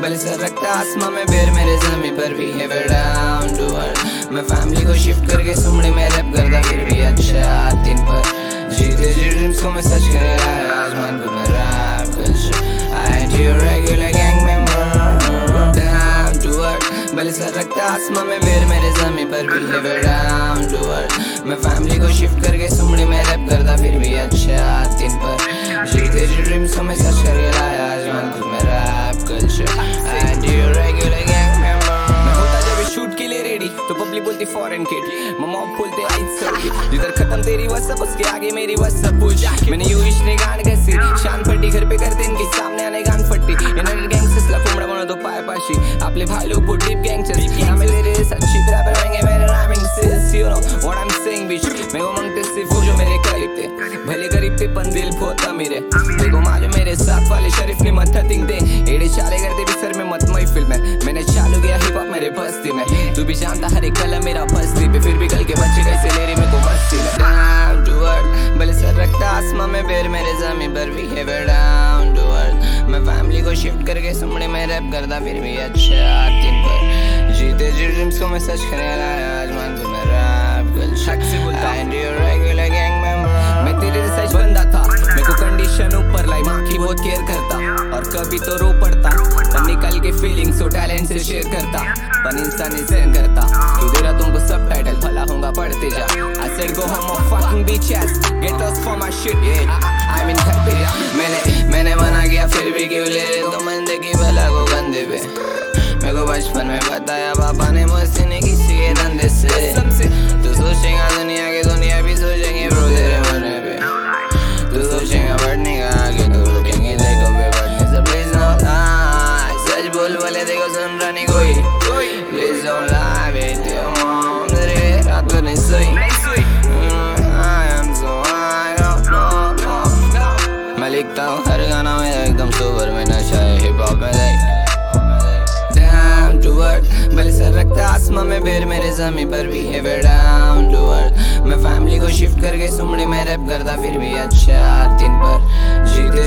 भले सर रखता आसमां में बेर मेरे ज़मीं पर भी है डाउन टू अर्थ। मैं फैमिली को शिफ्ट करके सुमड़ी में रैप करता फिर भी अच्छा दिन पर जीते जी ड्रीम्स को मैं सच कर रहा आसमान को मैं rap culture I am your regular gang member down to earth. भले सर रखता आसमां में बेर मेरे ज़मीं पर भी है डाउन टू अर्थ। मैं फैमिली को शिफ्ट करके सुमड़ी में रैप करता फिर भी अच्छा दिन पर जीते जी ड्रीम्स को मैं सच कर रहा आसमान को मैं rap culture I am your regular gang member. मैं होता जब शूट के लिए रेडी तो पब्लिक बोलती फॉरेन किड, मम्मा बोलते आइट सर्किट, जिधर खत्म तेरी WhatsApp उसके आगे मेरी WhatsApp पुश। मैंने यू इश्ने गान कसी शान फटी घर पे करते इनके सामने आने गान फटी इनर गैंगस्टर्स ला कुमड़ा बना दो पाय पाशी आपले भाई लोग पुट डीप गैंगस्टर्स ना मैं तेरे सच्ची रैपर रहेंगे मेरे rhyming skills you know what I am saying bitch. मैं वो मांगते सिर्फ वो जो मेरे करीब थे भले गरीब थे पण दिल बहुत मेरे देखो मालूम मेरे साथ वाले शरीफ ने मत थिंग दे एड़े चाले करते भी सर में मत महफिल में मैंने चालू किया हिप हॉप मेरे बस्ती में तू भी जानता हर एक कलम मेरा बस्ती पे फिर भी कल के बच्चे कैसे ले रहे मेरे को मस्ती में डाउन टू अर्थ। भले सर रखता आसमां में बेर मेरे ज़मीं पर भी है डाउन टू अर्थ। मैं फैमिली को शिफ्ट करके सुमड़ी में रैप करता फिर भी अच्छा दिन पर जीते जी ड्रीम्स को मैं सच करने लाया आसमान को मैं rap culture I am your regular gang member. मैं तेरे जैसा सच बंदा था मेरे को कंडीशन ऊपर लाई माँ की बहुत केयर करता और कभी तो रो पड़ता पर निकल के फीलिंग्स तो टैलेंट से शेयर करता पर इंसान सेंड करता तू दे रहा तुमको सब टाइटल भला होगा पढ़ते जा I said go home or fucking bitches get lost for my shit yeah I mean घर पे जा मैंने मना किया फिर भी क्यों ले रहे तुम बंदे की भला को गंदे पे मेरे को बचपन में बताया पापा ने मुझसे नहीं किसी के धंधे से तू सोचेगा दुनिया भी सोचेंगे ब्रो तेरे मरने पे तू सोचेगा बढ़ने का आगे तो रुकेंगे देखो बे बढ़ने से प्लीज नो लाई सच बोल बोले देखो सुन रहा नहीं कोई please don't lie with your mom तेरे रात भर नहीं सोई I am so high up no मैं लिखता हूँ हर गाना में एकदम सोबर में नशा है हिप हॉप में डाउन टू अर्थ। भले सर रखता आसमां में बेर मेरे ज़मीं पर भी है डाउन टू अर्थ। मैं फैमिली को शिफ्ट करके सुमड़ी में रैप करता फिर भी अच्छा दिन पर जीते